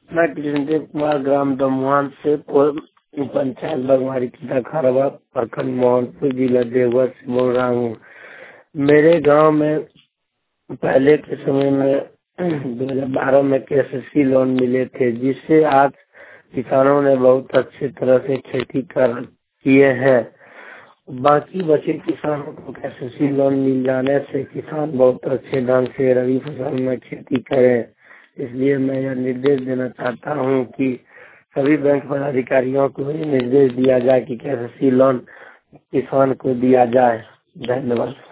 मैं कृष्णदेव कुमार ग्राम दमुहान से पंचायत बगवारी खरवा प्रखंड मोहनपुर जिला देवघर से बोल रहा हूँ। मेरे गांव में पहले के समय में 2012 में KCC लोन मिले थे, जिससे आज किसानों ने बहुत अच्छी तरह से खेती किए हैं। बाकी बचे किसानों को KCC लोन मिल जाने से किसान बहुत अच्छे ढंग से रबी फसल में खेती करें। इसलिए मैं यह निर्देश देना चाहता हूं कि सभी बैंक पदाधिकारियों को ये निर्देश दिया जाए कि KCC लोन किसान को दिया जाए। धन्यवाद।